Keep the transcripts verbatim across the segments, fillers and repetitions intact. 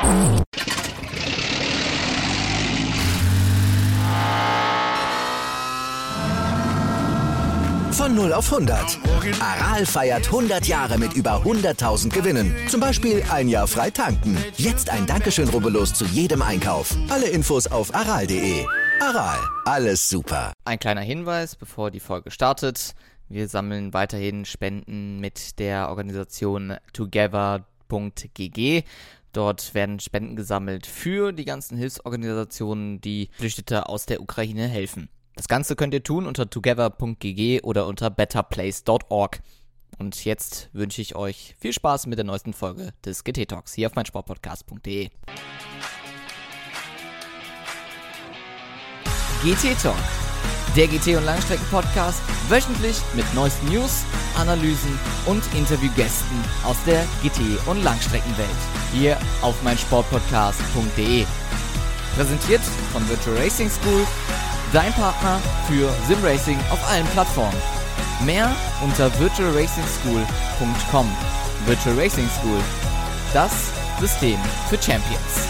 Von null auf hundert. Aral feiert hundert Jahre mit über hunderttausend Gewinnen. Zum Beispiel ein Jahr frei tanken. Jetzt ein Dankeschön, rubbellos zu jedem Einkauf. Alle Infos auf aral punkt de. Aral, alles super. Ein kleiner Hinweis, bevor die Folge startet. Wir sammeln weiterhin Spenden mit der Organisation together punkt g g. Dort werden Spenden gesammelt für die ganzen Hilfsorganisationen, die Flüchtete aus der Ukraine helfen. Das Ganze könnt ihr tun unter together punkt g g oder unter better place punkt org. Und jetzt wünsche ich euch viel Spaß mit der neuesten Folge des G T Talks hier auf meinsportpodcast punkt de. G T Talk, der G T- und Langstrecken-Podcast, wöchentlich mit neuesten News, Analysen und Interviewgästen aus der G T- und Langstreckenwelt. Hier auf meinsportpodcast punkt de. Präsentiert von Virtual Racing School, dein Partner für Simracing auf allen Plattformen. Mehr unter virtual racing school punkt com. Virtual Racing School, das System für Champions.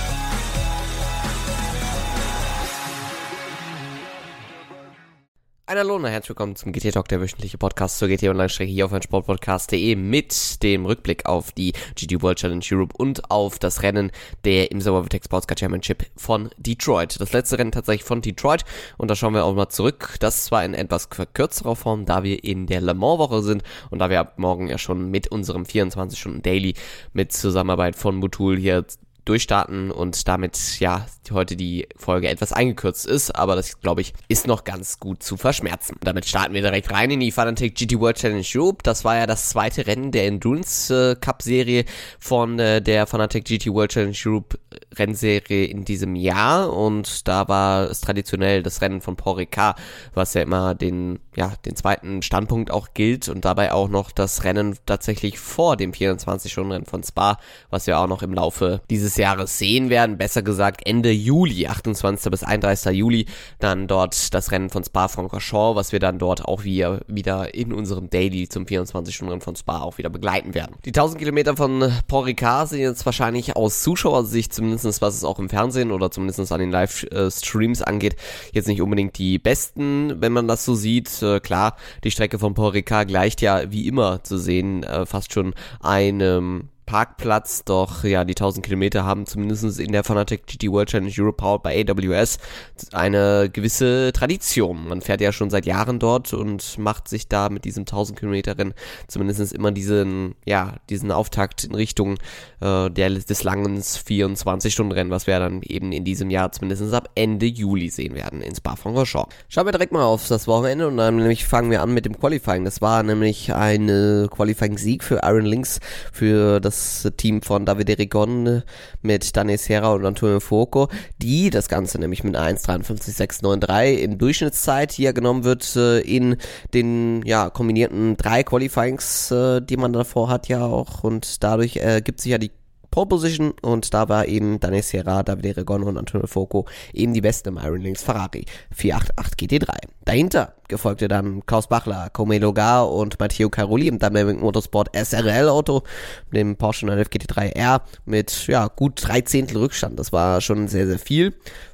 Ein Hallo und herzlich willkommen zum G T Talk, der wöchentliche Podcast zur G T- und Langstrecke hier auf meinsportpodcast punkt de mit dem Rückblick auf die G T World Challenge Europe und auf das Rennen der im Sauber Tech Sports Car Championship von Detroit. Das letzte Rennen tatsächlich von Detroit und da schauen wir auch mal zurück. Das zwar in etwas verkürzerer Form, da wir in der Le Mans Woche sind und da wir ab morgen ja schon mit unserem vierundzwanzig Stunden Daily mit Zusammenarbeit von Motul hier durchstarten und damit ja heute die Folge etwas eingekürzt ist, aber das, glaube ich, ist noch ganz gut zu verschmerzen. Damit starten wir direkt rein in die Fanatec G T World Challenge Europe. Das war ja das zweite Rennen der Endurance äh, Cup Serie von äh, der Fanatec G T World Challenge Europe Rennserie in diesem Jahr und da war es traditionell das Rennen von Paul Ricard, was ja immer den ja den zweiten Standpunkt auch gilt und dabei auch noch das Rennen tatsächlich vor dem vierundzwanzig Stunden Rennen von Spa, was wir auch noch im Laufe dieses Jahres sehen werden, besser gesagt Ende Juli, achtundzwanzigsten bis einunddreißigsten Juli, dann dort das Rennen von Spa-Francorchamps, was wir dann dort auch wieder, wieder in unserem Daily zum vierundzwanzig Stunden Rennen von Spa auch wieder begleiten werden. Die tausend Kilometer von Paul Ricard sind jetzt wahrscheinlich aus Zuschauersicht, zumindest was es auch im Fernsehen oder zumindest an den Live-Streams angeht, jetzt nicht unbedingt die besten, wenn man das so sieht. Äh, klar, die Strecke von Paul Ricard gleicht ja wie immer zu sehen äh, fast schon einem Parkplatz, doch ja, die tausend Kilometer haben zumindest in der Fanatec G T World Challenge Europe powered by A W S eine gewisse Tradition. Man fährt ja schon seit Jahren dort und macht sich da mit diesem tausend Kilometer Rennen zumindest immer diesen, ja, diesen Auftakt in Richtung äh, der, des langen vierundzwanzig Stunden Rennen, was wir dann eben in diesem Jahr zumindest ab Ende Juli sehen werden in Spa-Francorchamps. Schauen wir direkt mal auf das Wochenende und dann nämlich fangen wir an mit dem Qualifying. Das war nämlich ein Qualifying-Sieg für Iron Lynx, für das Team von Davide Rigon mit Dani Serra und Antonio Fuoco, die das Ganze nämlich mit eins Komma fünf drei sechs neun drei in Durchschnittszeit hier genommen wird in den ja kombinierten drei Qualifyings, die man davor hat ja auch und dadurch ergibt sich ja die Pole Position und da war eben Dani Serra, Davide Rigon und Antonio Fuoco eben die besten im Iron Lynx Ferrari vier acht acht G T drei. Dahinter gefolgte dann Klaus Bachler, Comelo Gar und Matteo Caroli im Dynamic Motorsport S R L-Auto, dem Porsche neun elf G T drei R mit ja gut drei Zehntel Rückstand. Das war schon sehr, sehr viel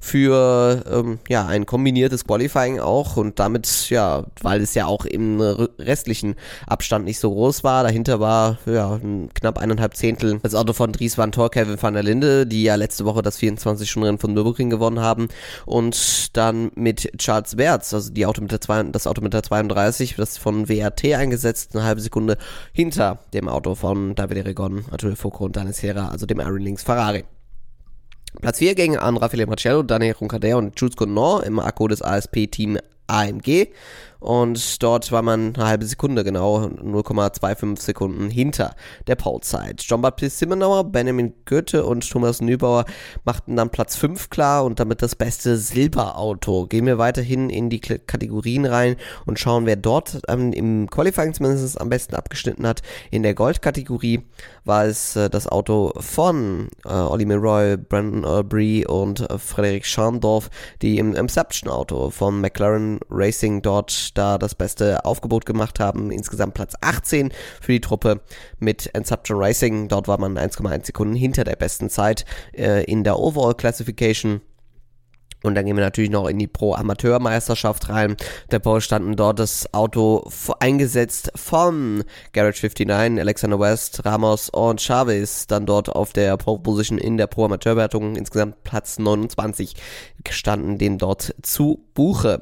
für ähm, ja ein kombiniertes Qualifying auch und damit, ja, weil es ja auch im restlichen Abstand nicht so groß war. Dahinter war ja knapp eineinhalb Zehntel das Auto von Dries van Tor, Kevin van der Linde, die ja letzte Woche das vierundzwanzig Stunden Rennen von Nürburgring gewonnen haben und dann mit Charles Wertz, also die Auto mit der zwei, das Auto mit der zweiunddreißig, das von W R T eingesetzt, eine halbe Sekunde hinter dem Auto von Davide Rigon, Antonio Fuoco und Dani Serra, also dem Iron Lynx Ferrari. Platz vier ging an Raffaele Marcello, Daniel Roncadère und Jules Cournot im Akku des A S P-Team A M G und dort war man eine halbe Sekunde genau, null Komma fünfundzwanzig Sekunden hinter der Polezeit. Jean-Baptiste Simmenauer, Benjamin Goethe und Thomas Nübauer machten dann Platz fünf klar und damit das beste Silberauto. Gehen wir weiterhin in die Kategorien rein und schauen, wer dort ähm, im Qualifying zumindest am besten abgeschnitten hat. In der Goldkategorie war es äh, das Auto von äh, Ollie Milroy, Brandon Aubrey und äh, Frederik Schandorf, die im Inception-Auto von McLaren Racing dort dort da das beste Aufgebot gemacht haben. Insgesamt Platz achtzehn für die Truppe mit Inception Racing. Dort war man eins Komma eins Sekunden hinter der besten Zeit äh, in der Overall Classification. Und dann gehen wir natürlich noch in die Pro-Amateur-Meisterschaft rein. Der Pole standen dort das Auto eingesetzt von Garage neunundfünfzig, Alexander West, Ramos und Chavez. Dann dort auf der Pole-Position in der Pro-Amateur-Wertung. Insgesamt Platz neunundzwanzig standen dem dort zu Buche.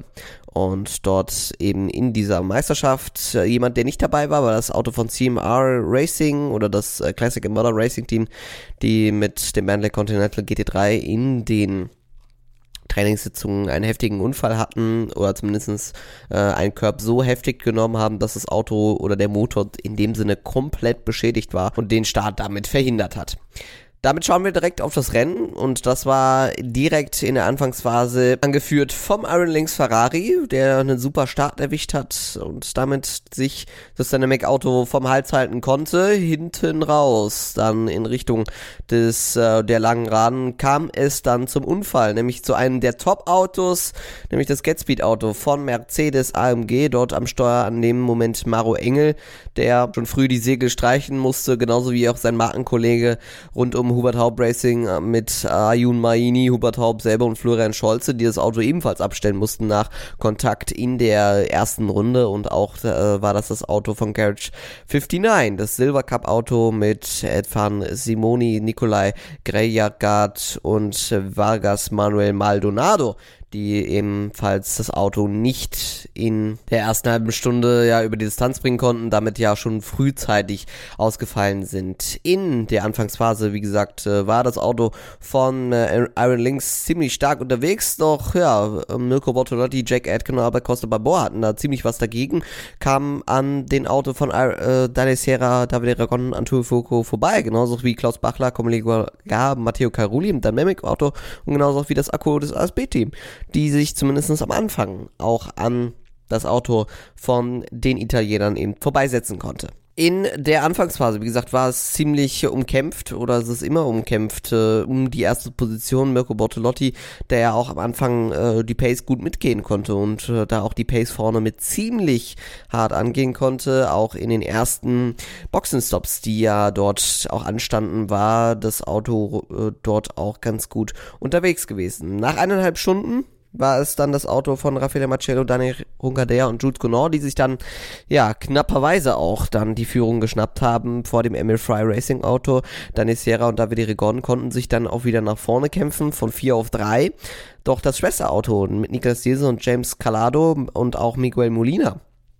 Und dort eben in dieser Meisterschaft, äh, jemand, der nicht dabei war, war das Auto von C M R Racing oder das äh, Classic Modern Racing Team, die mit dem Bentley Continental G T drei in den Trainingssitzungen einen heftigen Unfall hatten oder zumindest äh, einen Curb so heftig genommen haben, dass das Auto oder der Motor in dem Sinne komplett beschädigt war und den Start damit verhindert hat. Damit schauen wir direkt auf das Rennen und das war direkt in der Anfangsphase angeführt vom Iron Lynx Ferrari, der einen super Start erwischt hat und damit sich das Dynamic Auto vom Hals halten konnte. Hinten raus, dann in Richtung des äh, der langen Raden, kam es dann zum Unfall, nämlich zu einem der Top-Autos, nämlich das Getspeed-Auto von Mercedes A M G, dort am Steuer an dem Moment Maro Engel, der schon früh die Segel streichen musste, genauso wie auch sein Markenkollege rund um Hubert Haupt Racing mit Ayun Maini, Hubert Haupt selber und Florian Scholze, die das Auto ebenfalls abstellen mussten nach Kontakt in der ersten Runde und auch äh, war das das Auto von Garage neunundfünfzig, das Silver Cup Auto mit Edfan Simoni, Nikolai Grejagard und Vargas Manuel Maldonado, die ebenfalls das Auto nicht in der ersten halben Stunde ja über die Distanz bringen konnten, damit ja schon frühzeitig ausgefallen sind. In der Anfangsphase, wie gesagt, war das Auto von äh, Iron Lynx ziemlich stark unterwegs, doch ja, Mirko Bortolotti, Jack Aitken und Albert Costa Balboa hatten da ziemlich was dagegen, kamen an den Auto von äh, Daniel Sierra, Davide Ragon, Antonio Fuoco vorbei, genauso wie Klaus Bachler, Comeligo Gab, Matteo Carulli im Dynamic Auto und genauso wie das Akku des A S B-Team, die sich zumindest am Anfang auch an das Auto von den Italienern eben vorbeisetzen konnte. In der Anfangsphase, wie gesagt, war es ziemlich umkämpft oder es ist immer umkämpft äh, um die erste Position. Mirko Bortolotti, der ja auch am Anfang äh, die Pace gut mitgehen konnte und äh, da auch die Pace vorne mit ziemlich hart angehen konnte. Auch in den ersten Boxenstops, die ja dort auch anstanden, war das Auto äh, dort auch ganz gut unterwegs gewesen. Nach eineinhalb Stunden war es dann das Auto von Raffaele Marcello, Daniel Ricciardo und Jules Gonor, die sich dann, ja, knapperweise auch dann die Führung geschnappt haben vor dem Emil Fry Racing Auto. Daniel Sierra und Davide Rigon konnten sich dann auch wieder nach vorne kämpfen, von vier auf drei. Doch das Schwesterauto mit Nicolas Diese und James Calado und auch Miguel Molina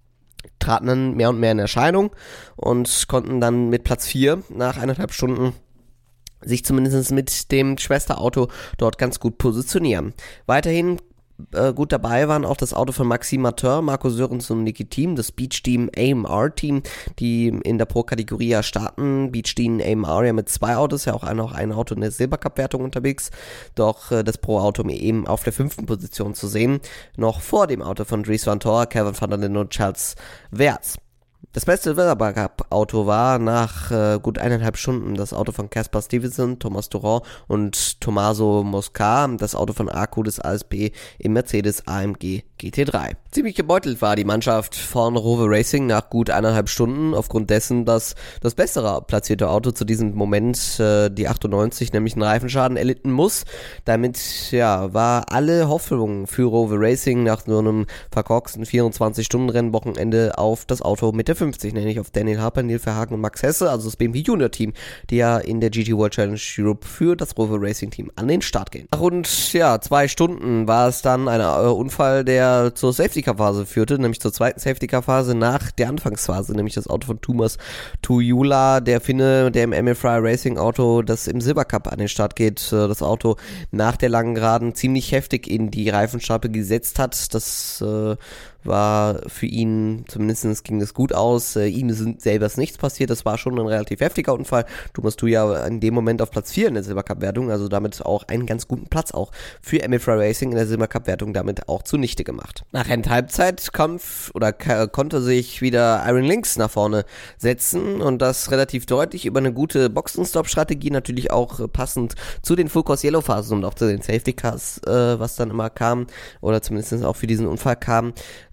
traten dann mehr und mehr in Erscheinung und konnten dann mit Platz vier nach eineinhalb Stunden sich zumindest mit dem Schwesterauto dort ganz gut positionieren. Weiterhin äh, gut dabei waren auch das Auto von Maxime Martin, Marco Sörens und Niki Thiem, das Beach Team A M R-Team, die in der Pro-Kategorie ja starten. Beach Team A M R ja mit zwei Autos, ja auch ein, auch ein Auto in der Silbercup-Wertung unterwegs, doch äh, das Pro-Auto eben auf der fünften Position zu sehen, noch vor dem Auto von Dries Van Tor, Kevin van der Linden und Charles Werts. Das beste Silbercup-Auto war nach äh, gut eineinhalb Stunden das Auto von Caspar Stevenson, Thomas Durand und Tommaso Mosca, das Auto von Akku des A S B im Mercedes A M G G T drei. Ziemlich gebeutelt war die Mannschaft von Rover Racing nach gut eineinhalb Stunden, aufgrund dessen, dass das bessere platzierte Auto zu diesem Moment, äh, die achtundneunzig, nämlich einen Reifenschaden erlitten muss. Damit, ja, war alle Hoffnung für Rover Racing nach so einem verkorksten vierundzwanzig-Stunden-Rennwochenende auf das Auto mit der fünfzig, nämlich auf Daniel Harper, Neil Verhagen und Max Hesse, also das B M W Junior Team, die ja in der G T World Challenge Europe für das Rover Racing Team an den Start gehen. Nach rund, ja, zwei Stunden war es dann ein äh, Unfall, der zur Safety-Car-Phase führte, nämlich zur zweiten Safety-Car-Phase nach der Anfangsphase, nämlich das Auto von Thomas Tuijula, der Finne, der im Emil Fry Racing Auto, das im Silbercup an den Start geht, das Auto nach der langen Geraden ziemlich heftig in die Reifenstapel gesetzt hat. Das äh, war für ihn, zumindest ging es gut aus, äh, ihm ist selber nichts passiert, das war schon ein relativ heftiger Unfall. Thomas Tuijula in dem Moment auf Platz vier in der Silbercup-Wertung, also damit auch einen ganz guten Platz auch für Emil Fry Racing in der Silbercup-Wertung damit auch zunichte gemacht. Nach Endhalbzeitkampf oder k- konnte sich wieder Iron Lynx nach vorne setzen und das relativ deutlich über eine gute Boxen-Stop-Strategie, natürlich auch äh, passend zu den Full-Course-Yellow-Phasen und auch zu den Safety-Cars, äh, was dann immer kam oder zumindest auch für diesen Unfall kam.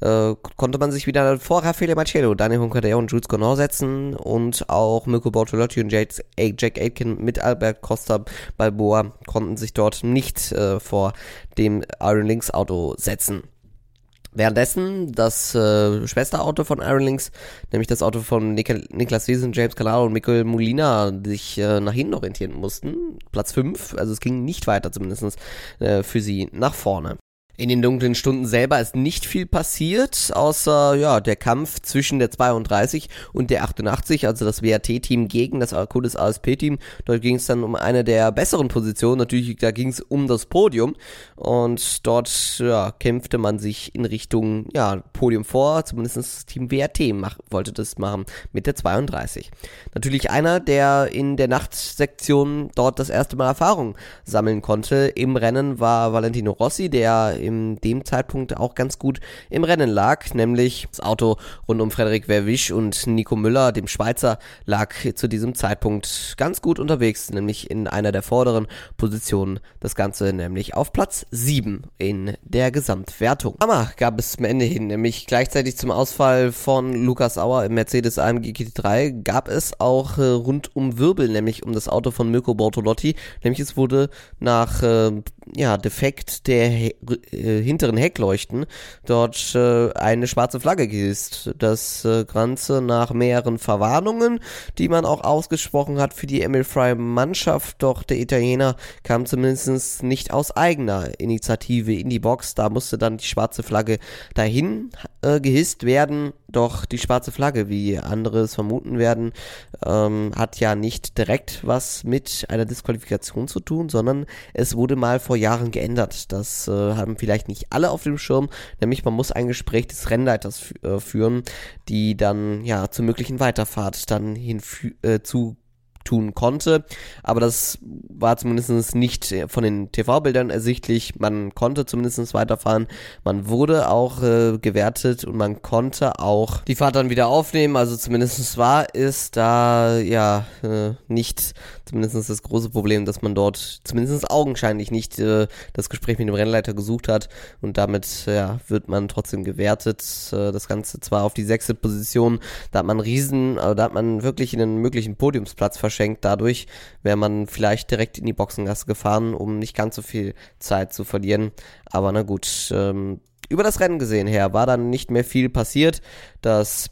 äh, konnte man sich wieder vor Raffaele Marciello, Daniel Juncadella und Jules Gonor setzen und auch Mirko Bortolotti und Jack Aitken mit Albert Costa Balboa konnten sich dort nicht äh, vor dem Iron Lynx Auto setzen. Währenddessen das äh, Schwesterauto von Iron Lynx, nämlich das Auto von Nik- Niklas Wiesen, James Calado und Mikel Molina, sich äh, nach hinten orientieren mussten. Platz fünf, also es ging nicht weiter zumindest äh, für sie nach vorne. In den dunklen Stunden selber ist nicht viel passiert, außer ja der Kampf zwischen der zweiunddreißig und der achtundachtzig, also das W R T-Team gegen das Arcudis A S P-Team. Dort ging es dann um eine der besseren Positionen, natürlich da ging es um das Podium und dort ja, kämpfte man sich in Richtung ja Podium vor, zumindest das Team W R T mach, wollte das machen mit der zweiunddreißig. Natürlich einer, der in der Nachtsektion dort das erste Mal Erfahrung sammeln konnte im Rennen, war Valentino Rossi, der in dem Zeitpunkt auch ganz gut im Rennen lag, nämlich das Auto rund um Frederik Verwisch und Nico Müller, dem Schweizer, lag zu diesem Zeitpunkt ganz gut unterwegs, nämlich in einer der vorderen Positionen, das Ganze nämlich auf Platz sieben in der Gesamtwertung. Drama gab es zum Ende hin, nämlich gleichzeitig zum Ausfall von Lukas Auer im Mercedes A M G G T drei gab es auch äh, rund um Wirbel, nämlich um das Auto von Mirko Bortolotti, nämlich es wurde nach äh, ja, Defekt der He- äh, hinteren Heckleuchten dort äh, eine schwarze Flagge gehisst. Das äh, Ganze nach mehreren Verwarnungen, die man auch ausgesprochen hat für die Emil Frey Mannschaft, doch der Italiener kam zumindest nicht aus eigener Initiative in die Box, da musste dann die schwarze Flagge dahin äh, gehisst werden. Doch die schwarze Flagge, wie andere es vermuten werden, ähm, hat ja nicht direkt was mit einer Disqualifikation zu tun, sondern es wurde mal vor Jahren geändert. Das äh, haben vielleicht nicht alle auf dem Schirm, nämlich man muss ein Gespräch des Rennleiters f- äh, führen, die dann ja zur möglichen Weiterfahrt dann hinfü- äh, zu tun konnte, aber das war zumindest nicht von den T V-Bildern ersichtlich, man konnte zumindest weiterfahren, man wurde auch äh, gewertet und man konnte auch die Fahrt dann wieder aufnehmen, also zumindest war es da ja äh, nicht zumindest das große Problem, dass man dort zumindest augenscheinlich nicht äh, das Gespräch mit dem Rennleiter gesucht hat und damit ja, wird man trotzdem gewertet, äh, das Ganze zwar auf die sechste Position, da hat man riesen, äh, da hat man wirklich einen möglichen Podiumsplatz verschenkt, dadurch wäre man vielleicht direkt in die Boxengasse gefahren, um nicht ganz so viel Zeit zu verlieren, aber na gut, ähm, über das Rennen gesehen her war dann nicht mehr viel passiert, das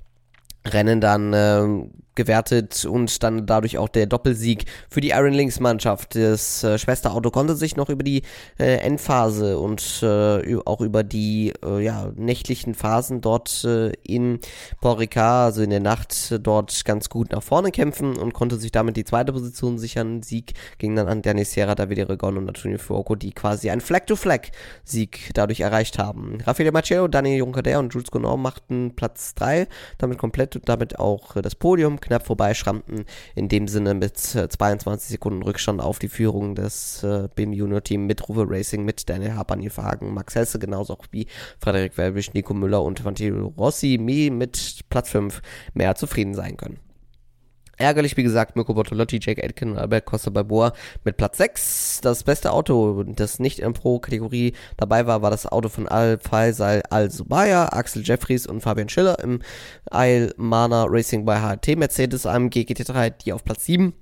Rennen dann ähm, gewertet und dann dadurch auch der Doppelsieg für die Iron Lynx Mannschaft. Das äh, Schwesterauto konnte sich noch über die äh, Endphase und äh, auch über die äh, ja, nächtlichen Phasen dort äh, in Paul Ricard, also in der Nacht, äh, dort ganz gut nach vorne kämpfen und konnte sich damit die zweite Position sichern. Sieg ging dann an Dani Sierra, Davide Regon und Antonio Fuoco, die quasi einen Flag-to-Flag-Sieg dadurch erreicht haben. Raffaele Marciello, Daniel Juncadella und Jules Gonor machten Platz drei, damit komplett und damit auch äh, das Podium knapp vorbeischrammten, in dem Sinne mit zweiundzwanzig Sekunden Rückstand auf die Führung des äh, B M Junior Team mit Ruve Racing, mit Daniel Harper, Nils Verhagen, Max Hesse, genauso auch wie Frederik Welbisch, Nico Müller und Valentino Rossi mit Platz fünf mehr zufrieden sein können. Ärgerlich, wie gesagt, Mirko Bortolotti, Jake Aitken und Albert Costa Balboa mit Platz sechs. Das beste Auto, das nicht in Pro-Kategorie dabei war, war das Auto von Al-Faisal Al-Subaya, Axel Jeffries und Fabian Schiller im Al-Mana Racing bei H T Mercedes A M G G T drei, die auf Platz sieben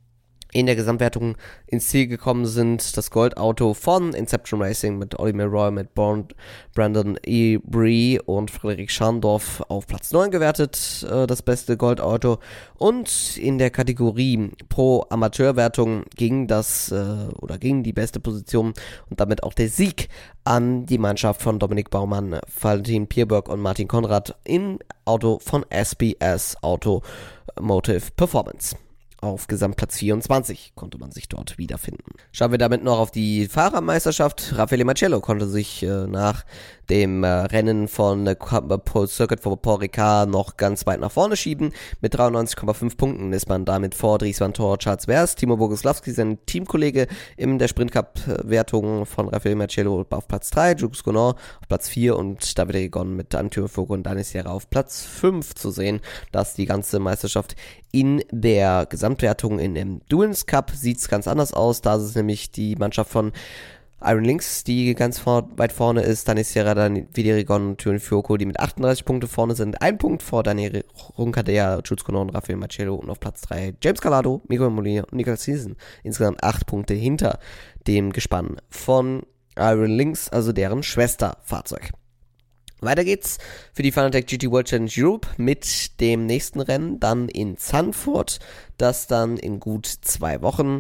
in der Gesamtwertung ins Ziel gekommen sind. Das Goldauto von Inception Racing mit Ollie Milroy, mit Born, Brandon E. Bree und Frederik Scharndorf auf Platz neun gewertet, äh, das beste Goldauto. Und in der Kategorie Pro Amateurwertung ging das, äh, oder ging die beste Position und damit auch der Sieg an die Mannschaft von Dominik Baumann, Valentin Pierberg und Martin Konrad im Auto von S B S Automotive Performance. Auf Gesamtplatz vierundzwanzig konnte man sich dort wiederfinden. Schauen wir damit noch auf die Fahrermeisterschaft. Raffaele Marciello konnte sich äh, nach dem äh, Rennen von äh, Circuit for Paul Ricard noch ganz weit nach vorne schieben. Mit dreiundneunzig Komma fünf Punkten ist man damit vor Dries Van Tor, Charles Vers, Timo Boguslawski, sein Teamkollege in der Sprint-Cup-Wertung von Raffaele Marciello auf Platz drei, Jules Gonor auf Platz vier und Davide Regon mit Antonio Fuoco und Dani Sierra auf Platz fünf zu sehen. Dass die ganze Meisterschaft in der Gesamtwertung in dem Endurance Cup sieht es ganz anders aus. Da ist es nämlich die Mannschaft von Iron Lynx, die ganz vor, weit vorne ist, dann ist Sierra, dann Viderigon und Tyrion Fuoco, die mit achtunddreißig Punkte vorne sind. Ein Punkt vor Daniel Roncadea, Jules Conon, Rafael Marcello und auf Platz drei James Calado, Miguel Molina und Nicolas Season. Insgesamt acht Punkte hinter dem Gespann von Iron Lynx, also deren Schwesterfahrzeug. Weiter geht's für die Fanatec G T World Challenge Europe mit dem nächsten Rennen, dann in Zandvoort, das dann in gut zwei Wochen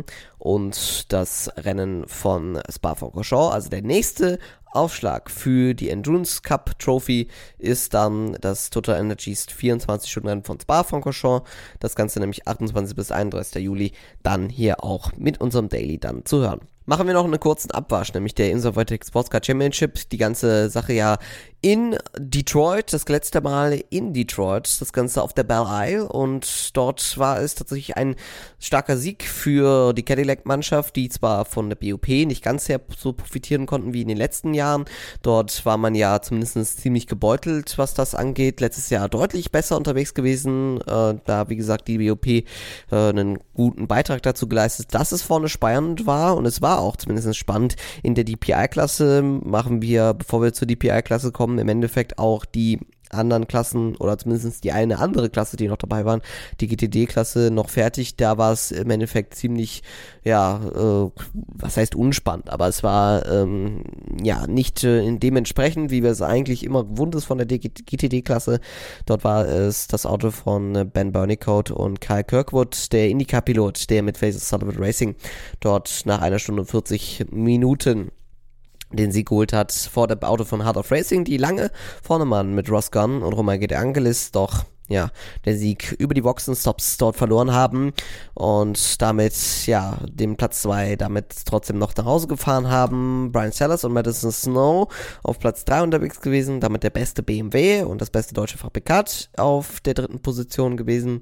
und das Rennen von Spa-Francorchamps, also der nächste Aufschlag für die Endurance Cup Trophy ist dann das Total Energies vierundzwanzig Stunden Rennen von Spa-Francorchamps, das Ganze nämlich achtundzwanzigsten bis einunddreißigsten Juli, dann hier auch mit unserem Daily dann zu hören. Machen wir noch einen kurzen Abwasch, nämlich der IMSA VTEC Sportscar Championship, die ganze Sache ja in Detroit, das letzte Mal in Detroit, das Ganze auf der Belle Isle und dort war es tatsächlich ein starker Sieg für die Cadillac-Mannschaft, die zwar von der B O P nicht ganz sehr so profitieren konnten wie in den letzten Jahren, dort war man ja zumindest ziemlich gebeutelt, was das angeht, letztes Jahr deutlich besser unterwegs gewesen, äh, da wie gesagt die B O P äh, einen guten Beitrag dazu geleistet, dass es vorne spannend war und es war auch zumindest spannend in der D P I-Klasse, machen wir, bevor wir zur D P I-Klasse kommen, im Endeffekt auch die anderen Klassen oder zumindest die eine andere Klasse, die noch dabei waren, die G T D-Klasse noch fertig, da war es im Endeffekt ziemlich, ja, äh, was heißt unspannend, aber es war, ähm, ja, nicht äh, dementsprechend, wie wir es eigentlich immer gewohnt ist von der G T D-Klasse, dort war es das Auto von Ben Burnicoat und Kyle Kirkwood, der IndyCar-Pilot, der mit Faces Sullivan Racing dort nach einer Stunde und vierzig Minuten den Sieg geholt hat vor dem Auto von Heart of Racing, die lange vorne waren mit Ross Gunn und Romain De Angelis, doch ja, der Sieg über die Boxenstops dort verloren haben und damit, ja, den Platz zwei damit trotzdem noch nach Hause gefahren haben. Brian Sellers und Madison Snow auf Platz drei unterwegs gewesen, damit der beste B M W und das beste deutsche Fabrikat auf der dritten Position gewesen.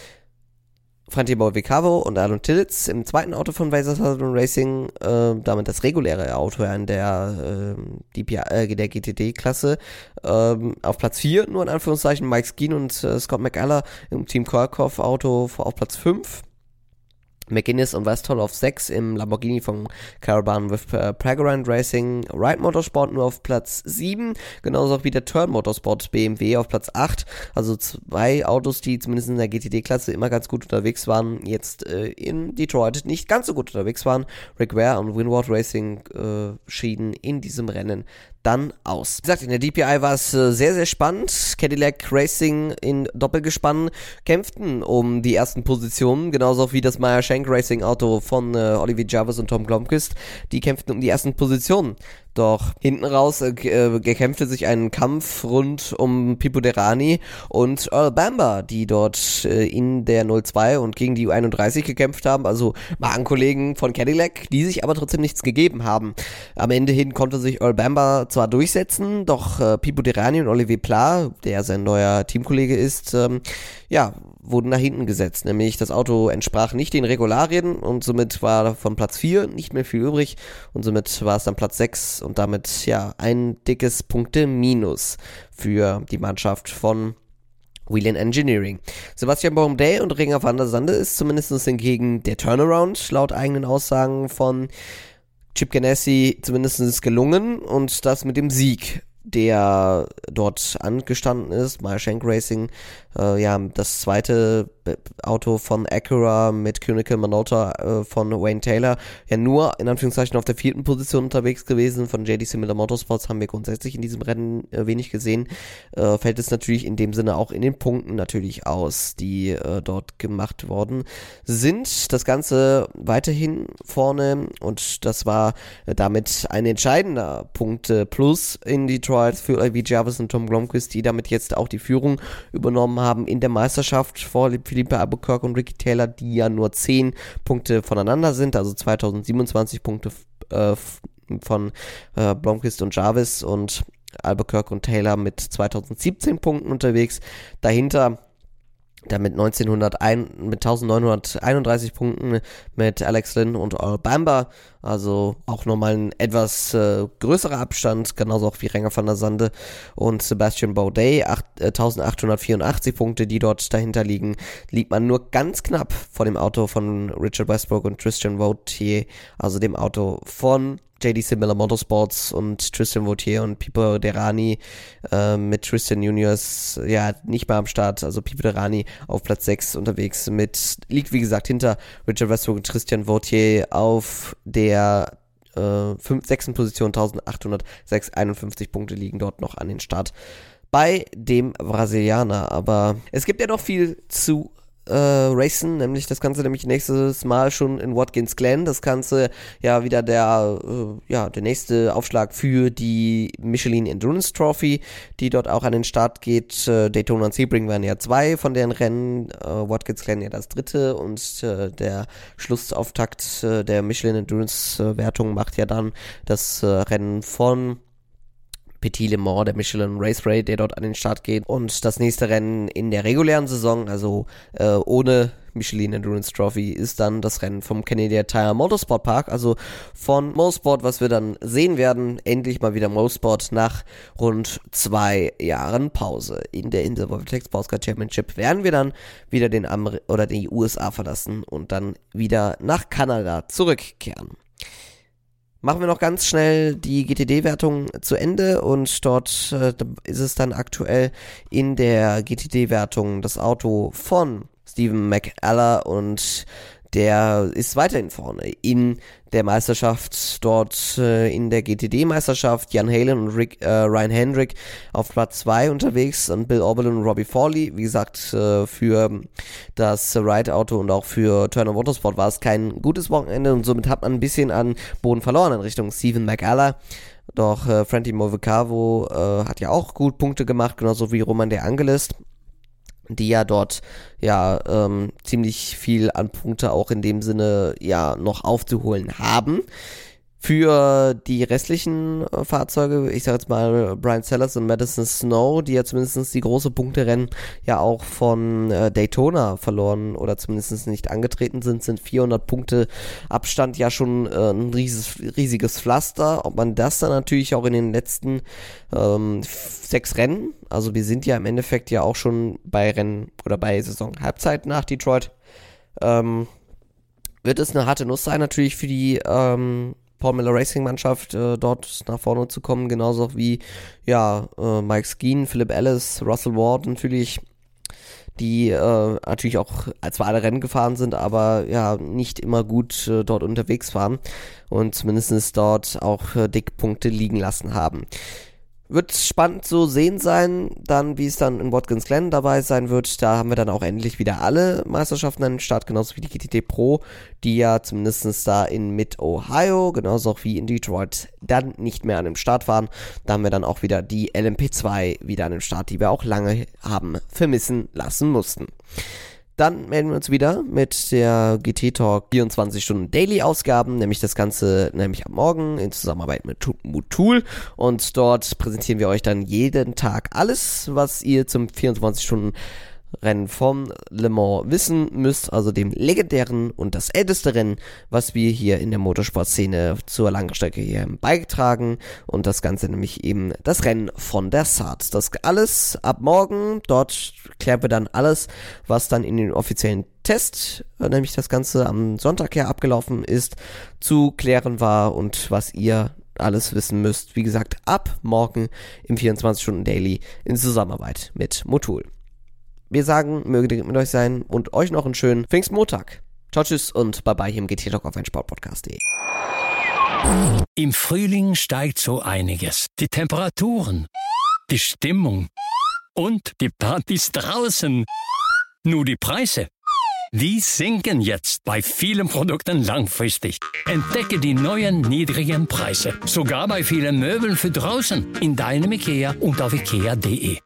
Frantibor Vicavo und Alon Tillitz im zweiten Auto von Faces Sullivan Racing, äh, damit das reguläre Auto in der, äh, D P I, äh, der G T D-Klasse. Ähm, auf Platz vier, nur in Anführungszeichen, Mike Skeen und äh, Scott McAller im Team Korkhoff Auto auf Platz fünf. McGuinness und Westphal auf sechs im Lamborghini vom Caravan with uh, Pragerand Racing. Wright Motorsport nur auf Platz sieben, genauso auch wie der Turn Motorsport B M W auf Platz acht. Also zwei Autos, die zumindest in der G T D-Klasse immer ganz gut unterwegs waren, jetzt äh, in Detroit nicht ganz so gut unterwegs waren. Rick Ware und Windward Racing äh, schieden in diesem Rennen dann aus. Wie gesagt, in der D P I war es äh, sehr, sehr spannend. Cadillac Racing in Doppelgespann kämpften um die ersten Positionen, genauso wie das Meyer Shank Racing Auto von äh, Olivier Jarvis und Tom Blomqvist. Die kämpften um die ersten Positionen. Doch hinten raus äh, gekämpfte sich ein Kampf rund um Pipo Derani und Earl Bamber, die dort äh, in der null zwei und gegen die U einunddreißig gekämpft haben, also Markenkollegen von Cadillac, die sich aber trotzdem nichts gegeben haben. Am Ende hin konnte sich Earl Bamber zwar durchsetzen, doch äh, Pipo Derani und Olivier Pla, der sein neuer Teamkollege ist, ähm, ja, wurden nach hinten gesetzt, nämlich das Auto entsprach nicht den Regularien und somit war von Platz vier nicht mehr viel übrig und somit war es dann Platz sechs und damit ja ein dickes Punkte-Minus für die Mannschaft von Whelen Engineering. Sebastian Bourdais und Ringer van der Sande ist zumindest hingegen der Turnaround laut eigenen Aussagen von Chip Ganassi zumindest gelungen und das mit dem Sieg, der dort angestanden ist. Meyer Shank Racing, äh, ja, das zweite Auto von Acura mit Kynical Minolta äh, von Wayne Taylor, ja nur in Anführungszeichen auf der vierten Position unterwegs gewesen. Von J D Similar Motorsports haben wir grundsätzlich in diesem Rennen äh, wenig gesehen. Äh, fällt es natürlich in dem Sinne auch in den Punkten natürlich aus, die äh, dort gemacht worden sind. Das Ganze weiterhin vorne und das war äh, damit ein entscheidender Punkt äh, plus in Detroit für Olivier Jarvis und Tom Blomqvist, die damit jetzt auch die Führung übernommen haben in der Meisterschaft vor Philippe Albuquerque und Ricky Taylor, die ja nur zehn Punkte voneinander sind, also zweitausendsiebenundzwanzig Punkte äh, von äh, Blomqvist und Jarvis und Albuquerque und Taylor mit zweitausendsiebzehn Punkten unterwegs. Dahinter dann mit neunzehnhunderteins, mit neunzehnhunderteinunddreißig Punkten mit Alex Lynn und Earl Bamber. Also auch nochmal ein etwas äh, größerer Abstand, genauso auch wie Renger van der Sande und Sebastian Bourdais, eintausendachthundertvierundachtzig Punkte, die dort dahinter liegen, liegt man nur ganz knapp vor dem Auto von Richard Westbrook und Tristan Vautier, also dem Auto von J D C Miller Motorsports und Tristan Vautier und Pipo Derani äh, mit Tristan Juniors ja nicht mehr am Start, also Pipo Derani auf Platz sechs unterwegs mit, liegt wie gesagt hinter Richard Westbrook und Tristan Vautier auf der äh, fünf, sechsten Position, eintausendachthunderteinundfünfzig Punkte liegen dort noch an den Start bei dem Brasilianer, aber es gibt ja noch viel zu Äh, racen, nämlich das Ganze nämlich nächstes Mal schon in Watkins Glen, das Ganze ja wieder der äh, ja der nächste Aufschlag für die Michelin Endurance Trophy, die dort auch an den Start geht. äh, Daytona und Sebring waren ja zwei von deren Rennen, äh, Watkins Glen ja das dritte und äh, der Schlussauftakt äh, der Michelin Endurance äh, Wertung macht ja dann das äh, Rennen von Petit Le Mans, der Michelin Race Raid, der dort an den Start geht. Und das nächste Rennen in der regulären Saison, also äh, ohne Michelin Endurance Trophy, ist dann das Rennen vom Canadian Tire Motorsport Park, also von Motorsport, was wir dann sehen werden. Endlich mal wieder Motorsport nach rund zwei Jahren Pause. In der Insel Vortex Sportscar Championship werden wir dann wieder den Amer- oder die U S A verlassen und dann wieder nach Kanada zurückkehren. Machen wir noch ganz schnell die G T D-Wertung zu Ende und dort äh, ist es dann aktuell in der G T D-Wertung das Auto von Stephen McAller und der ist weiterhin vorne in der Meisterschaft, dort äh, in der G T D-Meisterschaft. Jan Heylen und Rick, äh, Ryan Hendrick auf Platz zwei unterwegs und Bill Oberlin und Robbie Fawley. Wie gesagt, äh, für das Ride-Auto und auch für Turner Motorsport war es kein gutes Wochenende und somit hat man ein bisschen an Boden verloren in Richtung Stephen McAller. Doch äh, Frankie Movicavo äh, hat ja auch gut Punkte gemacht, genauso wie Roman De Angelis, die ja dort ja ähm, ziemlich viel an Punkte auch in dem Sinne ja noch aufzuholen haben. Für die restlichen äh, Fahrzeuge, ich sag jetzt mal Brian Sellers und Madison Snow, die ja zumindest die große Punkterennen ja auch von äh, Daytona verloren oder zumindest nicht angetreten sind, sind vierhundert Punkte Abstand ja schon äh, ein riesiges, riesiges Pflaster. Ob man das dann natürlich auch in den letzten ähm, sechs Rennen, also wir sind ja im Endeffekt ja auch schon bei Rennen oder bei Saison-Halbzeit nach Detroit, ähm, wird es eine harte Nuss sein natürlich für die ähm, Paul Miller Racing Mannschaft äh, dort nach vorne zu kommen, genauso wie ja äh, Mike Skeen, Philip Ellis, Russell Ward natürlich, die äh, natürlich auch zwar alle Rennen gefahren sind, aber ja nicht immer gut äh, dort unterwegs waren und zumindest dort auch äh, dick Punkte liegen lassen haben. Wird spannend zu sehen sein, dann wie es dann in Watkins Glen dabei sein wird. Da haben wir dann auch endlich wieder alle Meisterschaften an den Start, genauso wie die G T D Pro, die ja zumindest da in Mid-Ohio, genauso auch wie in Detroit, dann nicht mehr an dem Start waren. Da haben wir dann auch wieder die L M P zwei wieder an dem Start, die wir auch lange haben vermissen lassen mussten. Dann melden wir uns wieder mit der G T Talk vierundzwanzig Stunden Daily Ausgaben, nämlich das Ganze nämlich am Morgen in Zusammenarbeit mit Motul und dort präsentieren wir euch dann jeden Tag alles, was ihr zum vierundzwanzig Stunden Rennen vom Le Mans wissen müsst, also dem legendären und das älteste Rennen, was wir hier in der Motorsportszene zur Langstrecke hier beigetragen und das Ganze nämlich eben das Rennen von der S A T. Das alles ab morgen, dort klären wir dann alles, was dann in den offiziellen Test, nämlich das Ganze am Sonntag her abgelaufen ist, zu klären war und was ihr alles wissen müsst. Wie gesagt, ab morgen im vierundzwanzig Stunden Daily in Zusammenarbeit mit Motul. Wir sagen, möge der mit euch sein und euch noch einen schönen Pfingstmontag. Ciao, tschüss und bye bye hier im G T Talk auf meinsportpodcast punkt de. Im Frühling steigt so einiges. Die Temperaturen, die Stimmung und die Partys draußen. Nur die Preise, die sinken jetzt bei vielen Produkten langfristig. Entdecke die neuen niedrigen Preise. Sogar bei vielen Möbeln für draußen. In deinem Ikea und auf ikea punkt de.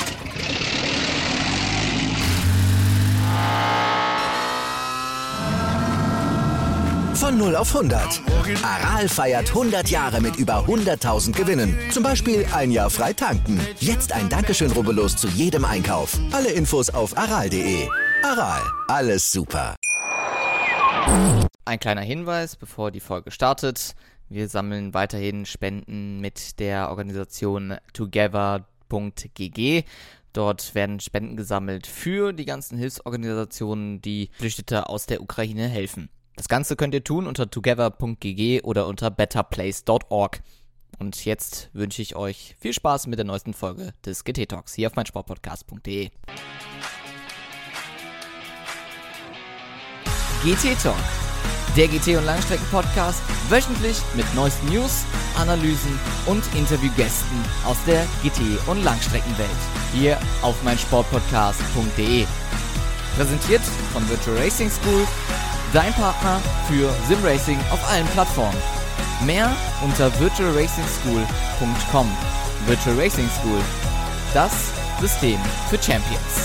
Von null auf hundert. Aral feiert hundert Jahre mit über hunderttausend Gewinnen. Zum Beispiel ein Jahr frei tanken. Jetzt ein Dankeschön, rubbellos zu jedem Einkauf. Alle Infos auf aral punkt de. Aral, alles super. ein kleiner Hinweis, bevor die Folge startet. Wir sammeln weiterhin Spenden mit der Organisation together punkt g g. Dort werden Spenden gesammelt für die ganzen Hilfsorganisationen, die Flüchtete aus der Ukraine helfen. Das Ganze könnt ihr tun unter together punkt g g oder unter better place punkt org. Und jetzt wünsche ich euch viel Spaß mit der neuesten Folge des G T Talks hier auf meinsportpodcast punkt de. G T Talk, der G T- und Langstrecken-Podcast, wöchentlich mit neuesten News, Analysen und Interviewgästen aus der G T- und Langstreckenwelt. Hier auf meinsportpodcast punkt de. Präsentiert von Virtual Racing School, dein Partner für Simracing auf allen Plattformen. Mehr unter virtual racing school punkt com. Virtual Racing School, das System für Champions.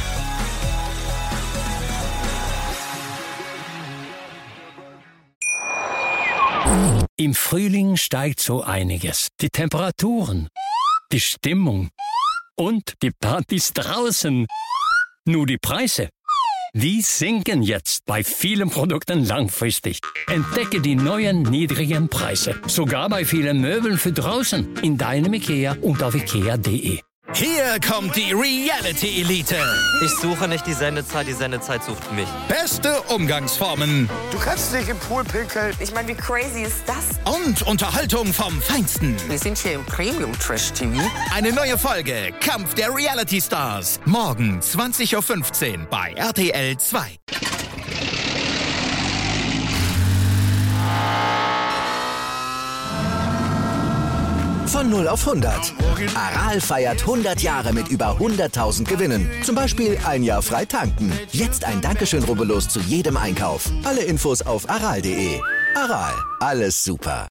Im Frühling steigt so einiges. Die Temperaturen, die Stimmung und die Partys draußen. Nur die Preise, die sinken jetzt bei vielen Produkten langfristig. Entdecke die neuen niedrigen Preise. Sogar bei vielen Möbeln für draußen. In deinem IKEA und auf ikea punkt de. Hier kommt die Reality Elite. Ich suche nicht die Sendezeit, die Sendezeit sucht mich. Beste Umgangsformen. Du kannst nicht im Pool pinkeln. Ich meine, wie crazy ist das? Und Unterhaltung vom Feinsten. Wir sind hier im Premium-Trash-T V. Eine neue Folge Kampf der Reality Stars. Morgen zwanzig Uhr fünfzehn bei R T L zwei. Von null auf hundert. Aral feiert hundert Jahre mit über hunderttausend Gewinnen. Zum Beispiel ein Jahr frei tanken. Jetzt ein Dankeschön, rubbellos zu jedem Einkauf. Alle Infos auf aral punkt de. Aral, alles super.